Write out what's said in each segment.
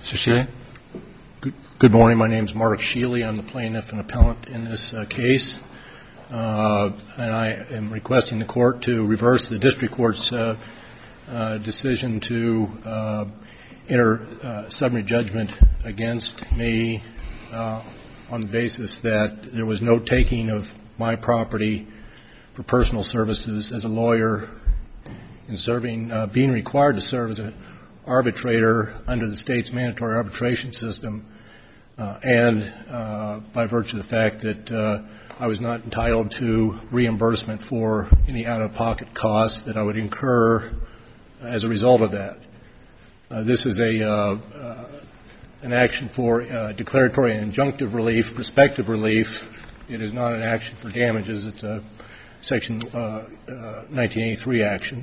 Mr. Shealy? Good morning. My name is Mark Shealy. I'm the plaintiff and appellant in this case. And I am requesting the court to reverse the district court's decision to enter summary judgment against me on the basis that there was no taking of my property for personal services as a lawyer in serving, being required to serve as an arbitrator under the state's mandatory arbitration system, and by virtue of the fact that I was not entitled to reimbursement for any out-of-pocket costs that I would incur as a result of that. This is an action for declaratory and injunctive relief, prospective relief. It is not an action for damages. It's a Section 1983 action.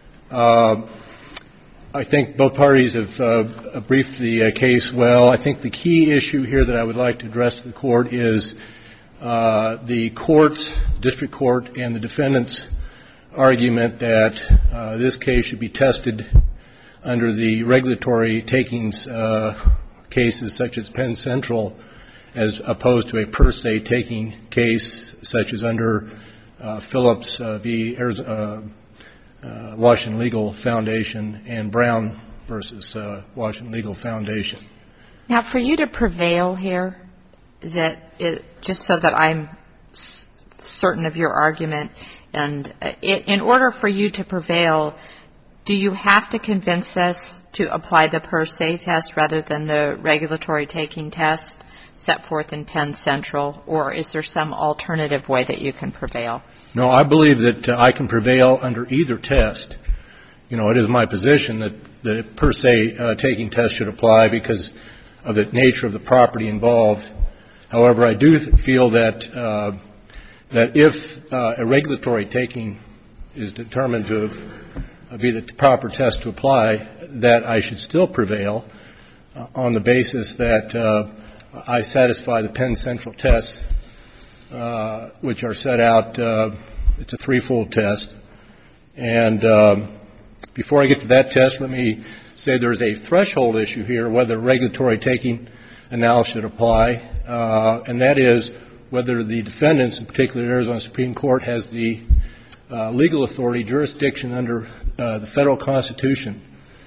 I think both parties have briefed the case well. I think the key issue here that I would like to address to the court is the court's, district court, and the defendant's argument that this case should be tested under the regulatory takings cases such as Penn Central, as opposed to a per se taking case such as under Phillips v. Washington Legal Foundation and Brown versus Washington Legal Foundation. Now, for you to prevail here, just so that I'm certain of your argument, and in order for you to prevail, do you have to convince us to apply the per se test rather than the regulatory taking test set forth in Penn Central, or is there some alternative way that you can prevail? No, I believe that I can prevail under either test. You know, it is my position that the per se taking test should apply because of the nature of the property involved. However, I do feel that if a regulatory taking is determined to be the proper test to apply, that I should still prevail on the basis that I satisfy the Penn Central tests, which are set out. It's a threefold test. And before I get to that test, let me say there's a threshold issue here, whether regulatory taking analysis should apply, and that is whether the defendants, in particular the Arizona Supreme Court, has the legal authority, jurisdiction under the federal Constitution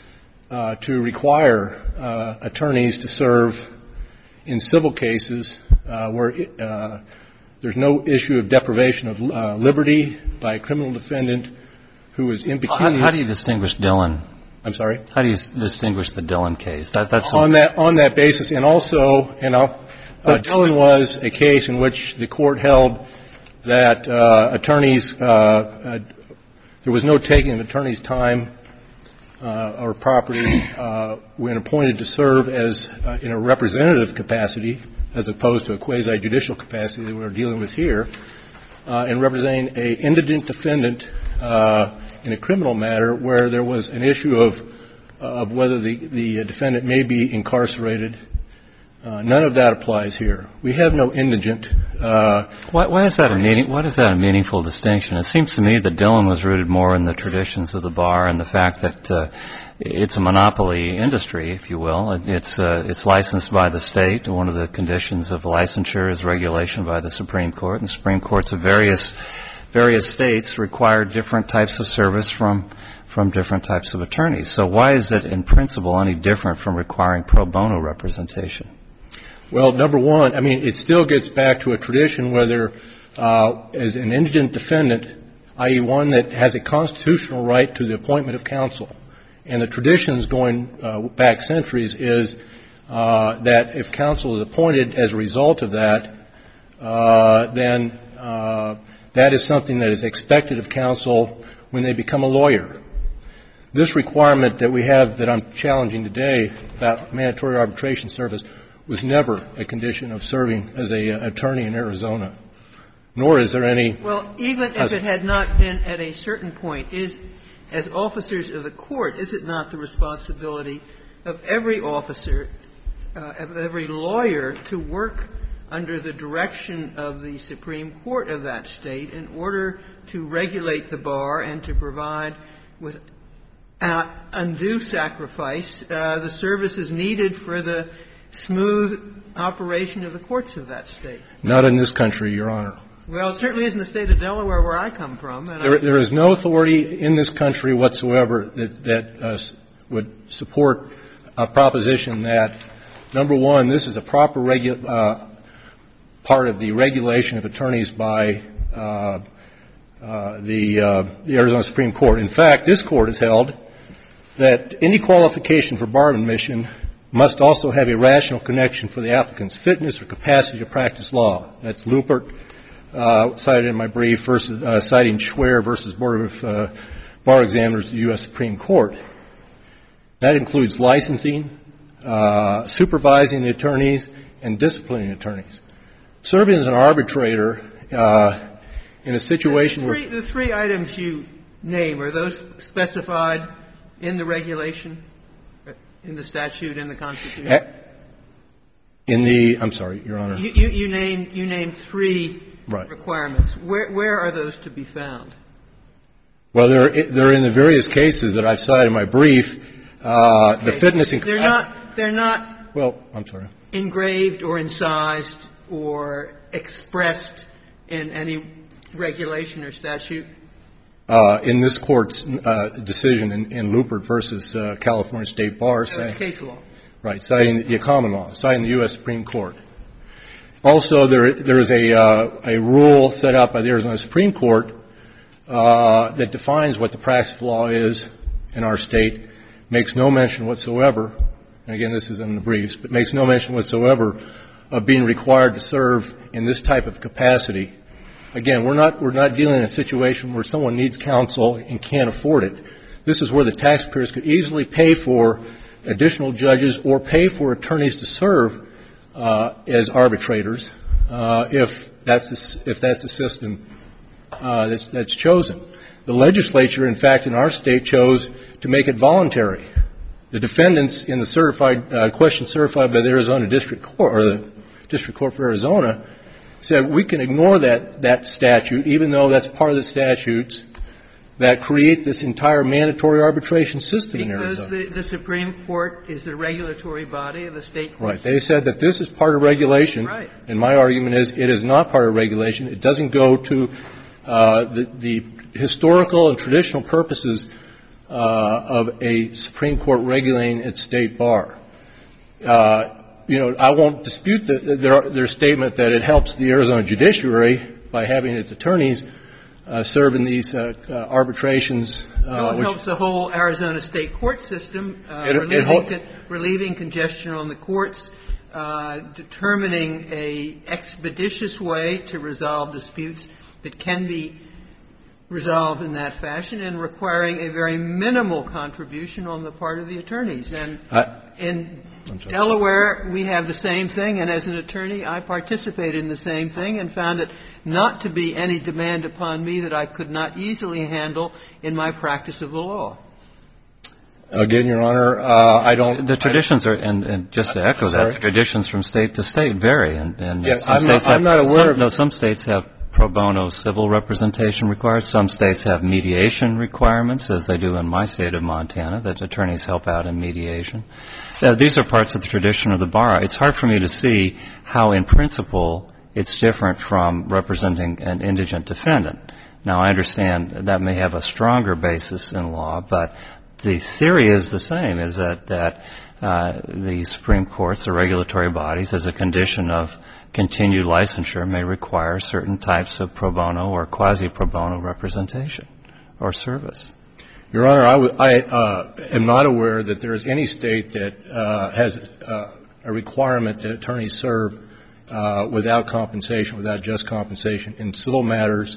to require attorneys to serve in civil cases where there's no issue of deprivation of liberty by a criminal defendant who is impecunious. How do you distinguish Dillon? I'm sorry? How do you distinguish the Dillon case? That's on that basis. And also, Dillon was a case in which the court held that attorneys, there was no taking of attorneys' time or property when appointed to serve as in a representative capacity as opposed to a quasi-judicial capacity that we're dealing with here, and representing an indigent defendant in a criminal matter where there was an issue of whether the defendant may be incarcerated. None of that applies here. We have no indigent. Why is that a meaningful distinction? It seems to me that Dillon was rooted more in the traditions of the bar and the fact that it's a monopoly industry, if you will. It's licensed by the state. One of the conditions of licensure is regulation by the Supreme Court, and the Supreme Courts of various states require different types of service from different types of attorneys. So why is it in principle any different from requiring pro bono representation? Well, number one, I mean, it still gets back to a tradition whether as an indigent defendant, i.e. one that has a constitutional right to the appointment of counsel. And the traditions going back centuries is that if counsel is appointed as a result of that, then that is something that is expected of counsel when they become a lawyer. This requirement that we have that I'm challenging today about mandatory arbitration service was never a condition of serving as an attorney in Arizona, nor is there any. Well, even if it had not been at a certain point, as officers of the court, is it not the responsibility of every officer, of every lawyer, to work under the direction of the Supreme Court of that state in order to regulate the bar and to provide with undue sacrifice. The service is needed for the smooth operation of the courts of that state. Not in this country, Your Honor. Well, it certainly is in the state of Delaware where I come from. And There is no authority in this country whatsoever that would support a proposition that, number one, this is a proper part of the regulation of attorneys by the Arizona Supreme Court. In fact, this Court has held that any qualification for bar admission must also have a rational connection for the applicant's fitness or capacity to practice law. That's Lupert, cited in my brief, citing Schwer versus Board of Bar Examiners of the U.S. Supreme Court. That includes licensing, supervising the attorneys, and disciplining attorneys. Serving as an arbitrator in a situation where the three items you name, are those specified in the regulation, in the statute, in the Constitution? I'm sorry, Your Honor. You named three right. requirements. Where are those to be found? Well, they're in the various cases that I've cited in my brief. The fitness and they're not well, I'm sorry. Engraved or incised or expressed in any regulation or statute? In this Court's decision in Lupert versus California State Bar. So it's case law. Right, citing the common law, citing the U.S. Supreme Court. Also, there is a rule set out by the Arizona Supreme Court that defines what the practice of law is in our state, makes no mention whatsoever, and again, this is in the briefs, but makes no mention whatsoever of being required to serve in this type of capacity. Again, we're not dealing in a situation where someone needs counsel and can't afford it. This is where the taxpayers could easily pay for additional judges or pay for attorneys to serve as arbitrators if that's the system that's chosen. The legislature, in fact, in our state chose to make it voluntary. The defendants in the certified question certified by the Arizona District Court or the District Court for Arizona said we can ignore that statute, even though that's part of the statutes that create this entire mandatory arbitration system in Arizona. Because the Supreme Court is the regulatory body of the state court. Right. They said that this is part of regulation. Right. And my argument is it is not part of regulation. It doesn't go to the historical and traditional purposes of a Supreme Court regulating its state bar. I won't dispute their statement that it helps the Arizona judiciary by having its attorneys serve in these arbitrations. It helps the whole Arizona state court system, relieving congestion on the courts, determining a expeditious way to resolve disputes that can be resolved in that fashion, and requiring a very minimal contribution on the part of the attorneys. And in Delaware, we have the same thing, and as an attorney, I participated in the same thing and found it not to be any demand upon me that I could not easily handle in my practice of the law. Again, Your Honor, I don't. The traditions are, and just to echo that, the traditions from state to state vary, and yes, I'm not aware of. Some states have pro bono civil representation required. Some states have mediation requirements, as they do in my state of Montana, that attorneys help out in mediation. These are parts of the tradition of the bar. It's hard for me to see how, in principle, it's different from representing an indigent defendant. Now, I understand that may have a stronger basis in law, but the theory is the same, is that the Supreme Courts, the regulatory bodies, as a condition of continued licensure, may require certain types of pro bono or quasi-pro bono representation or service. Your Honor, I am not aware that there is any state that has a requirement that attorneys serve without compensation, without just compensation in civil matters.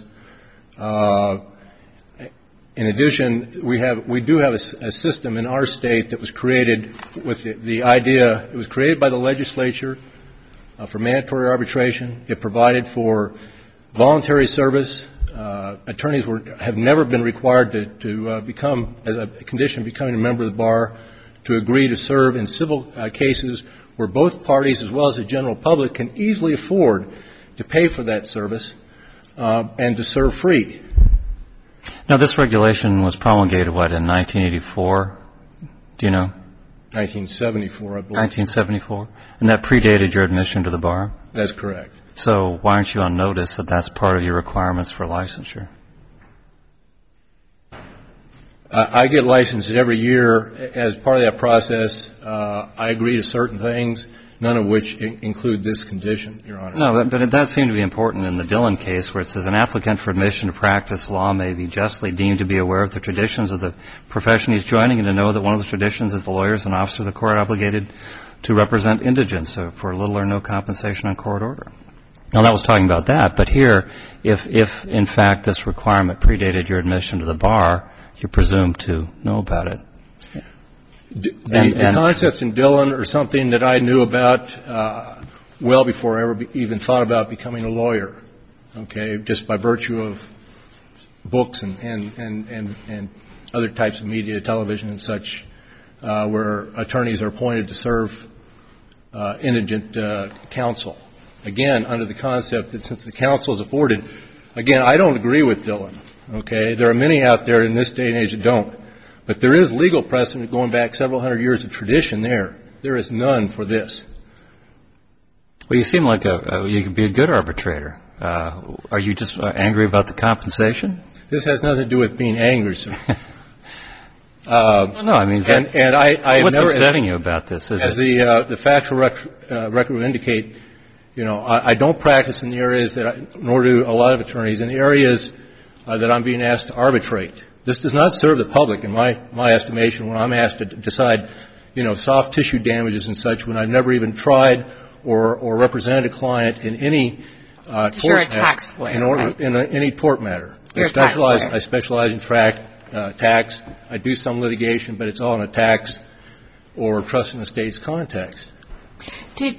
In addition, we do have a system in our state that was created with the idea, it was created by the legislature for mandatory arbitration. It provided for voluntary service. Attorneys have never been required to become, as a condition of becoming a member of the bar, to agree to serve in civil cases where both parties, as well as the general public, can easily afford to pay for that service and to serve free. Now, this regulation was promulgated, what, in 1984? Do you know? 1974, I believe. 1974? And that predated your admission to the bar? That's correct. So why aren't you on notice that that's part of your requirements for licensure? I get licensed every year. As part of that process, I agree to certain things, none of which include this condition, Your Honor. No, but that seemed to be important in the Dillon case, where it says an applicant for admission to practice law may be justly deemed to be aware of the traditions of the profession he's joining and to know that one of the traditions is the lawyer is an officer of the court obligated to represent indigents for little or no compensation on court order. Now, that was talking about that, but here, if in fact this requirement predated your admission to the bar, you're presumed to know about it. The concepts in Dillon are something that I knew about well before I ever even thought about becoming a lawyer, okay, just by virtue of books and other types of media, television and such, where attorneys are appointed to serve indigent counsel. Again, under the concept that since the counsel is afforded, again, I don't agree with Dillon, okay? There are many out there in this day and age that don't. But there is legal precedent going back several hundred years of tradition there. There is none for this. Well, you seem like you could be a good arbitrator. Are you just angry about the compensation? This has nothing to do with being angry, sir. No, I mean, what's upsetting you about this? As the factual record will indicate, you know, I don't practice in the areas nor do a lot of attorneys, in the areas that I'm being asked to arbitrate. This does not serve the public, in my estimation, when I'm asked to decide, you know, soft tissue damages and such, when I've never even tried or represented a client in any tort matter. You're a tax lawyer, right? In any tort matter. You're a tax lawyer. I specialize in tax. I do some litigation, but it's all in a tax or trust in the state's context. Did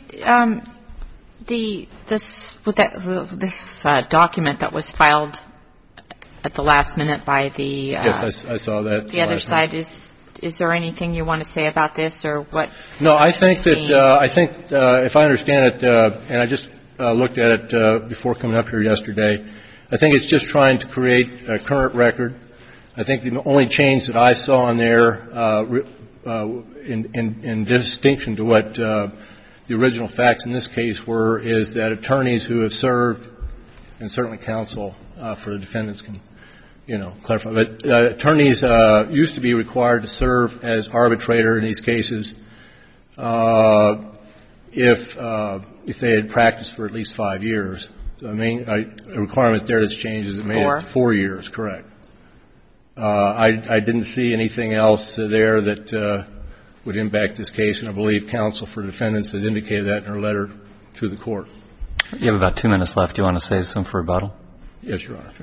this document that was filed at the last minute by the yes, I saw that. The other side, is there anything you want to say about this, or what? No, I think that if I understand it, and I just looked at it before coming up here yesterday, I think it's just trying to create a current record. I think the only change that I saw in there, in distinction to what the original facts in this case were, is that attorneys who have served, and certainly counsel for the defendants can, you know, clarify. But attorneys used to be required to serve as arbitrator in these cases if they had practiced for at least 5 years. So, I mean, a requirement there that's changed is it made it 4 years, correct. I didn't see anything else there that would impact this case, and I believe counsel for defendants has indicated that in her letter to the court. You have about 2 minutes left. Do you want to save some for rebuttal? Yes, Your Honor.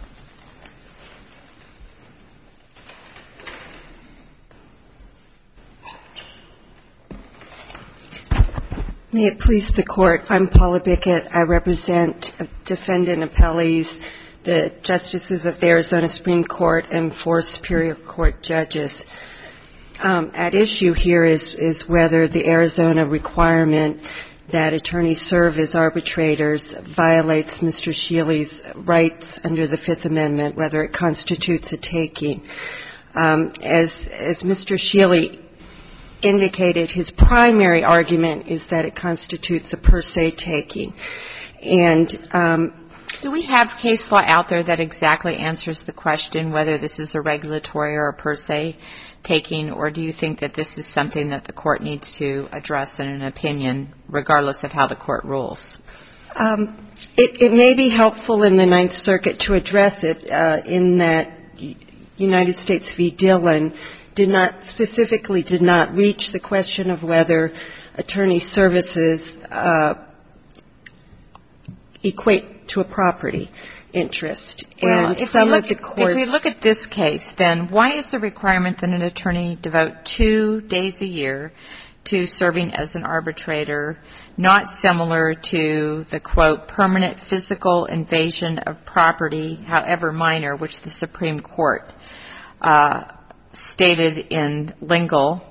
May it please the Court. I'm Paula Bickett. I represent defendant appellees, the justices of the Arizona Supreme Court and 4 Superior Court judges. At issue here is whether the Arizona requirement that attorneys serve as arbitrators violates Mr. Shealy's rights under the Fifth Amendment, whether it constitutes a taking. As Mr. Shealy indicated, his primary argument is that it constitutes a per se taking. And do we have case law out there that exactly answers the question whether this is a regulatory or a per se taking, or do you think that this is something that the court needs to address in an opinion, regardless of how the court rules? It may be helpful in the Ninth Circuit to address it in that United States v. Dillon did not reach the question of whether attorney services equate to a property interest. Well, and if we look at this case, then why is the requirement that an attorney devote 2 days a year to serving as an arbitrator not similar to the, quote, permanent physical invasion of property, however minor, which the Supreme Court stated in Lingle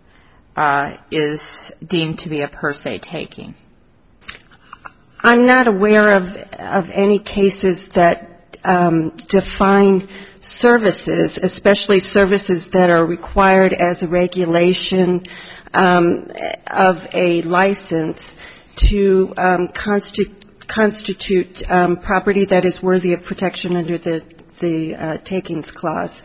is deemed to be a per se taking? I'm not aware of any cases that define services, especially services that are required as a regulation of a license to constitute property that is worthy of protection under the takings clause.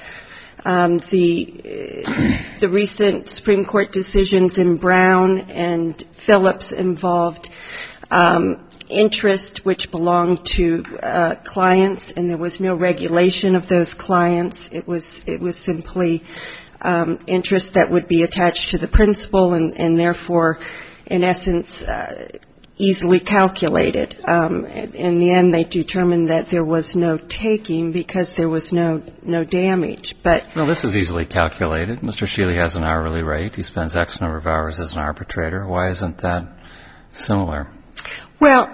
The recent Supreme Court decisions in Brown and Phillips involved interest which belonged to clients, and there was no regulation of those clients. It was simply interest that would be attached to the principal and therefore, in essence, easily calculated. In the end, they determined that there was no taking because there was no damage. Well, this is easily calculated. Mr. Shealy has an hourly rate. He spends X number of hours as an arbitrator. Why isn't that similar? Well,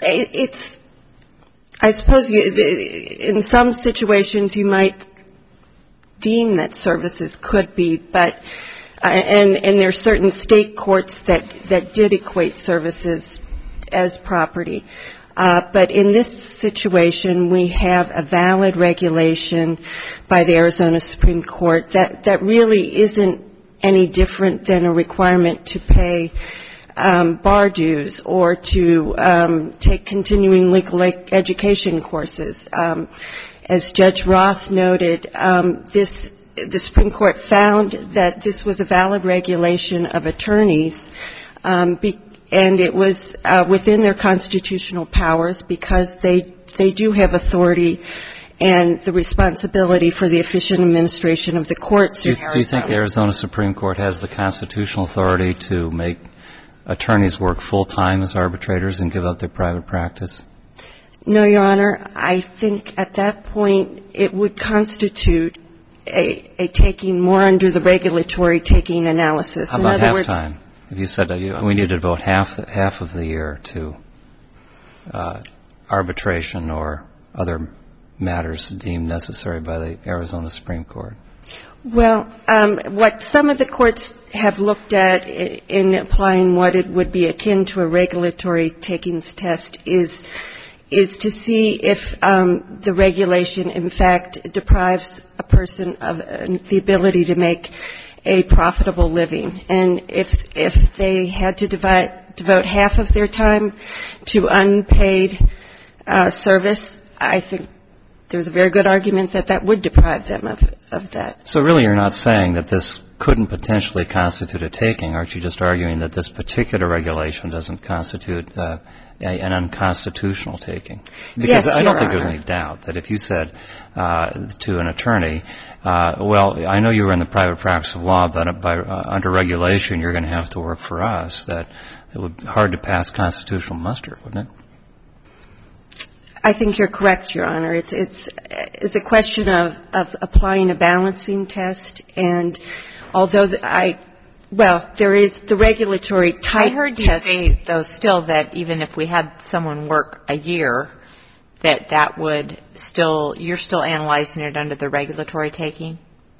I suppose in some situations you might deem that services could be, but and there are certain state courts that did equate services as property. But in this situation, we have a valid regulation by the Arizona Supreme Court that really isn't any different than a requirement to pay bar dues or to take continuing legal education courses. As Judge Roth noted, the Supreme Court found that this was a valid regulation of attorneys, and it was within their constitutional powers because they do have authority and the responsibility for the efficient administration of the courts in Arizona. Do you think the Arizona Supreme Court has the constitutional authority to make attorneys work full-time as arbitrators and give up their private practice? No, Your Honor. I think at that point it would constitute a taking more under the regulatory taking analysis. How about half-time? If you said we need to devote half of the year to arbitration or other matters deemed necessary by the Arizona Supreme Court. Well, what some of the courts have looked at in applying what it would be akin to a regulatory takings test is to see if the regulation, in fact, deprives a person of the ability to make a profitable living. And if they had to devote half of their time to unpaid service, I think there's a very good argument that would deprive them of that. So really you're not saying that this couldn't potentially constitute a taking. Aren't you just arguing that this particular regulation doesn't constitute an unconstitutional taking? Because yes, I don't think there's any doubt that if you said to an attorney, well, I know you were in the private practice of law, but under regulation you're going to have to work for us, that it would be hard to pass constitutional muster, wouldn't it? I think you're correct, Your Honor. It's a question of applying a balancing test, and although there is the regulatory type test. I heard you say, though, still that even if we had someone work a year, that would still, you're still analyzing it under the regulatory taking?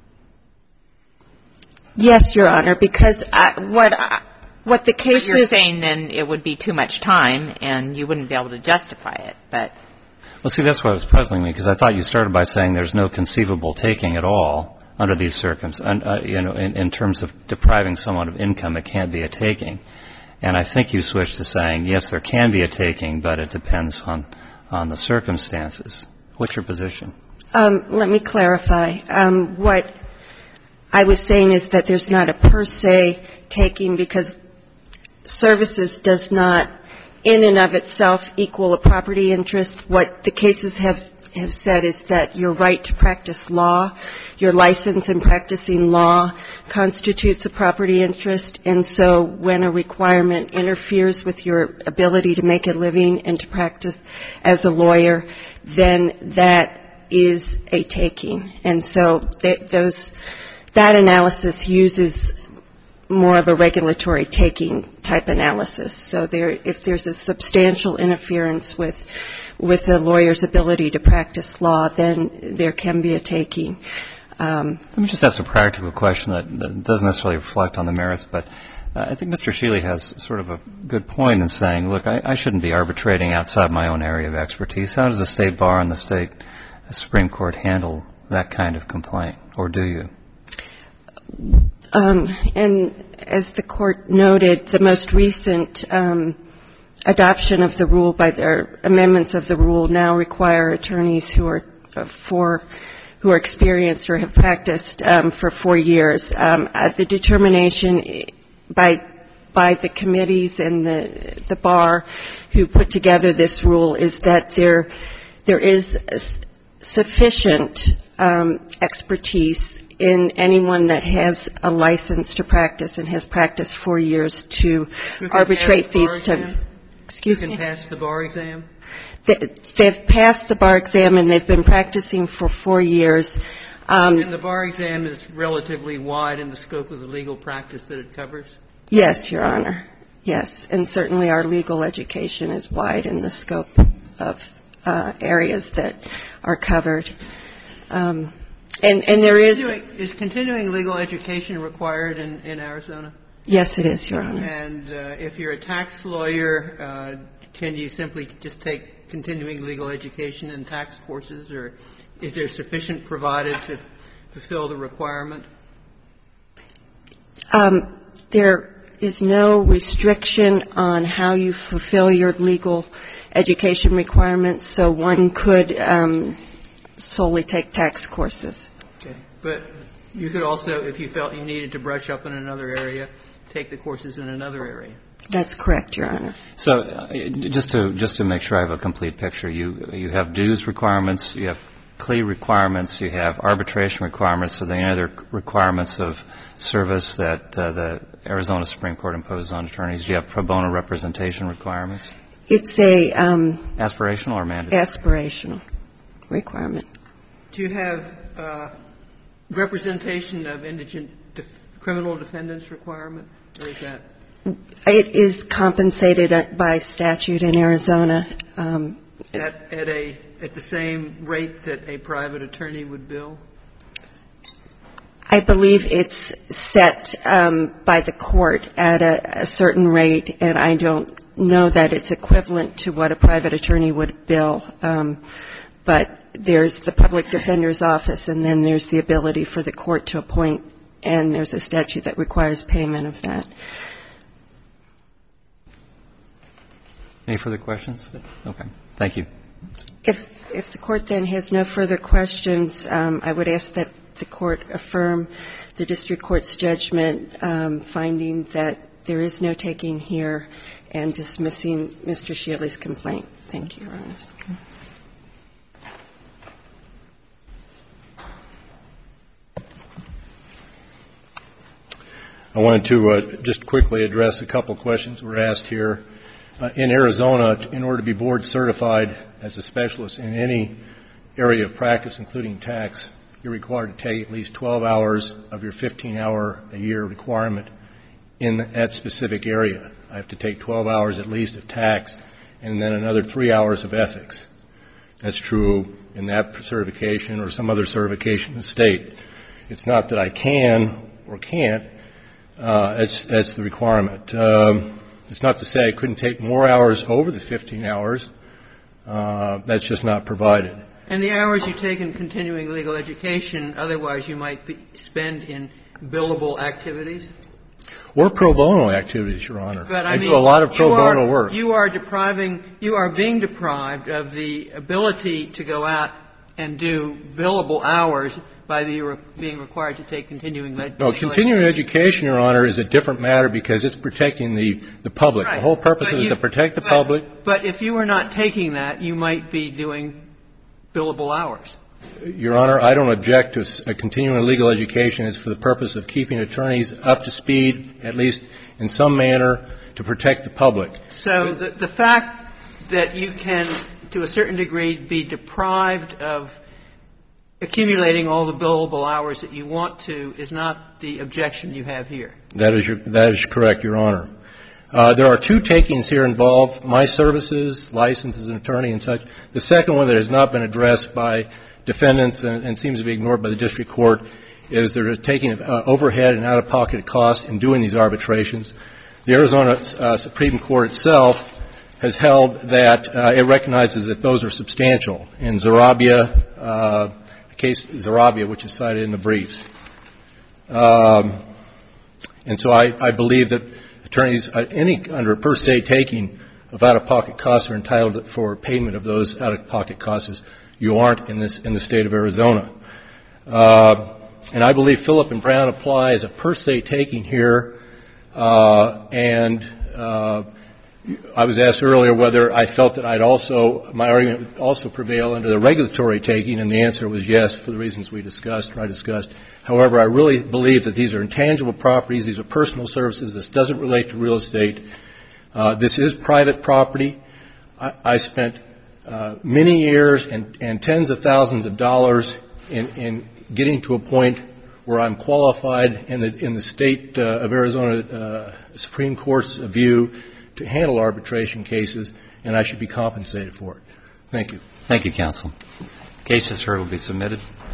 Yes, Your Honor, because what the case is. But you're saying then it would be too much time and you wouldn't be able to justify it, but. Well, see, that's what was puzzling me, because I thought you started by saying there's no conceivable taking at all under these circumstances. In terms of depriving someone of income, it can't be a taking. And I think you switched to saying, yes, there can be a taking, but it depends on the circumstances. What's your position? Let me clarify. What I was saying is that there's not a per se taking because services does not in and of itself equal a property interest. What the cases have said is that your right to practice law, your license in practicing law constitutes a property interest, and so when a requirement interferes with your ability to make a living and to practice as a lawyer, then that is a taking. And so that analysis uses more of a regulatory taking type analysis. So if there's a substantial interference with a lawyer's ability to practice law, then there can be a taking. Let me just ask a practical question that doesn't necessarily reflect on the merits, but I think Mr. Shealy has sort of a good point in saying, look, I shouldn't be arbitrating outside my own area of expertise. How does the state bar and the state Supreme Court handle that kind of complaint, or do you? And as the Court noted, the most recent adoption of the rule by their amendments of the rule now require attorneys who are experienced or have practiced for 4 years. The determination by the committees and the bar who put together this rule is that there is sufficient expertise in anyone that has a license to practice and has practiced 4 years to arbitrate these terms. Excuse me? You can pass the bar exam? They've passed the bar exam and they've been practicing for 4 years. And the bar exam is relatively wide in the scope of the legal practice that it covers? Yes, Your Honor. Yes. And certainly our legal education is wide in the scope of areas that are covered. And there is... Is continuing legal education required in Arizona? Yes, it is, Your Honor. And if you're a tax lawyer, can you simply just take continuing legal education and tax courses, or is there sufficient provided to fulfill the requirement? There is no restriction on how you fulfill your legal education requirements, so one could solely take tax courses. Okay. But you could also, if you felt you needed to brush up in another area, take the courses in another area. That's correct, Your Honor. So just to make sure I have a complete picture, you have dues requirements, you have plea requirements, you have arbitration requirements, so there are any other requirements of service that the Arizona Supreme Court imposes on attorneys? Do you have pro bono representation requirements? It's a aspirational or mandatory? Aspirational requirement. Do you have representation of indigent criminal defendants requirement, or is that? It is compensated by statute in Arizona. At the same rate that a private attorney would bill? I believe it's set by the court at a certain rate, and I don't know that it's equivalent to what a private attorney would bill. But there's the public defender's office, and then there's the ability for the court to appoint, and there's a statute that requires payment of that. Any further questions? Okay. Thank you. If the court then has no further questions, I would ask that the court affirm the district court's judgment, finding that there is no taking here and dismissing Mr. Shealy's complaint. Thank you, Your Honors. I wanted to just quickly address a couple questions that were asked here. In Arizona, in order to be board certified as a specialist in any area of practice, including tax, you're required to take at least 12 hours of your 15-hour-a-year requirement in that specific area. I have to take 12 hours at least of tax and then another 3 hours of ethics. That's true in that certification or some other certification in the state. It's not that I can or can't. That's the requirement. It's not to say I couldn't take more hours over the 15 hours. That's just not provided. And the hours you take in continuing legal education, otherwise you might spend in billable activities? Or pro bono activities, Your Honor. But I do a lot of pro bono work. You are being deprived of the ability to go out and do billable hours by being required to take continuing legal education. No, continuing education, Your Honor, is a different matter because it's protecting the public. Right. The whole purpose is to protect the public. But if you were not taking that, you might be doing billable hours. Your Honor, I don't object to a continuing legal education. It's for the purpose of keeping attorneys up to speed, at least in some manner, to protect the public. So the fact that you can, to a certain degree, be deprived of accumulating all the billable hours that you want to is not the objection you have here. That is correct, Your Honor. There are two takings here involved, my services, license as an attorney and such. The second one that has not been addressed by defendants and seems to be ignored by the district court is they're taking overhead and out-of-pocket costs in doing these arbitrations. The Arizona Supreme Court itself has held that it recognizes that those are substantial. In Zarabia, the case Zarabia, which is cited in the briefs. And so I believe that attorneys, under a per se taking of out-of-pocket costs, are entitled for payment of those out-of-pocket costs. You aren't in the state of Arizona. And I believe Philip and Brown apply as a per se taking here. And I was asked earlier whether I felt that my argument would also prevail under the regulatory taking, and the answer was yes, for the reasons I discussed. However, I really believe that these are intangible properties. These are personal services. This doesn't relate to real estate. This is private property. I spent many years and tens of thousands of dollars in getting to a point where I'm qualified in the state of Arizona Supreme Court's view to handle arbitration cases, and I should be compensated for it. Thank you. Thank you, counsel. The case just heard will be submitted.